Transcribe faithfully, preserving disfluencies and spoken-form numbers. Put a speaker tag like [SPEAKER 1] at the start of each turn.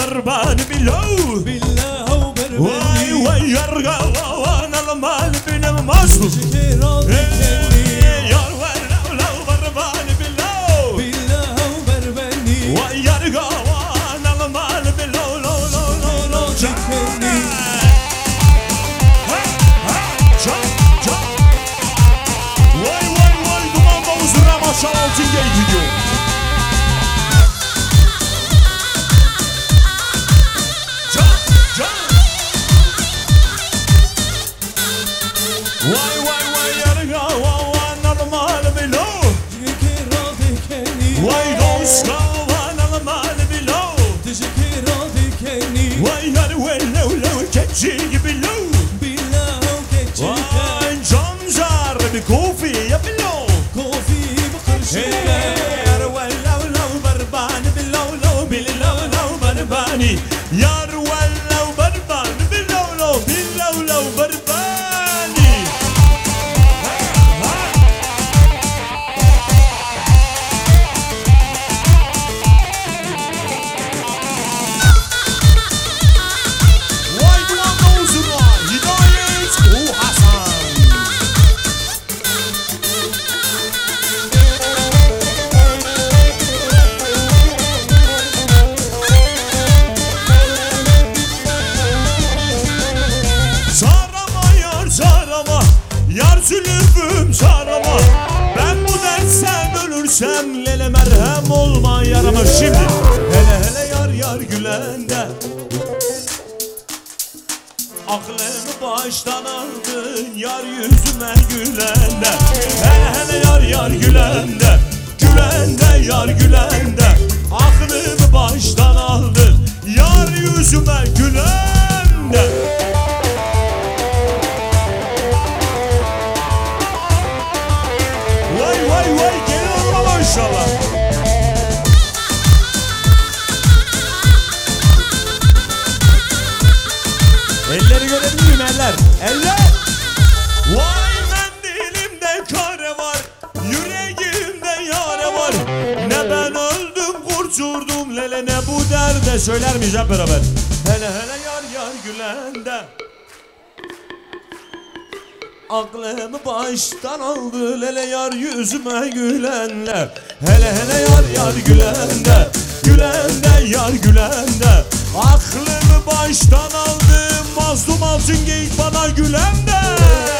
[SPEAKER 1] بربان بلو
[SPEAKER 2] بالله وبربني
[SPEAKER 1] واي واي يرقى وانا المال بن المصر يا ولو لو بربان بلو
[SPEAKER 2] بالله وبربني
[SPEAKER 1] واي يرقى وانا المال بلو لو لو لو لو
[SPEAKER 2] ذكرني
[SPEAKER 1] واي واي واي duman bozduran aşağı altın gidiyor. Vay vay vay yarga vavan almal bilo Vay doska vavan almal bilo Vay yar vellev lev keçi gibi lo Vay camzar bir kofi ya bilo Yar vellev lev barbani bilo lo bilo lo barbani Yar vellev barbani bilo lo bilo lo barbani Vay duman bozduran Hidayet U Hasan Sarama yar sarama Yar zülüfüm sarama Ben bu dertten ölürsem Lele merhem olma yarama Şimdi hele hele yar yar gülende Aklımı baştan aldın Yar yüzüme gülende Hele hele yar yar gülende Gülende yar gülende Aklımı baştan aldın Yar yüzüme gülende Vay vay vay gelin ama maşallah Elleri görebilir miyim eller? Eller! Vay mendilimde kare var Yüreğimde yare var Ne ben öldüm kurtuldum Lele ne bu derde Söyler miyiz hep beraber? Hele hele yar yar gülende Aklımı baştan aldı Lele yar yüzüme gülenler Hele hele yar yar gülende Gülende yar gülende Aklımı baştan aldı Mazlum altın geyik bana gülende